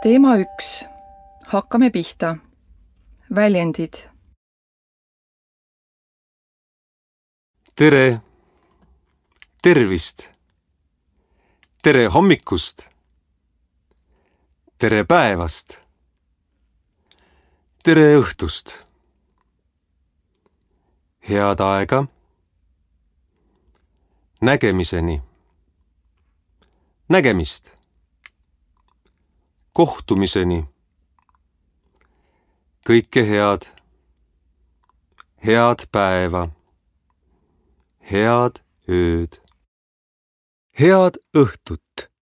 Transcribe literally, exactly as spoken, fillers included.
Teema üks. Hakkame pihta. Väljendid. Tere, tervist, tere hommikust, tere päevast, tere õhtust, head aega, nägemiseni, nägemist, kohtumiseni, kõike head, head päeva, head ööd, head õhtut.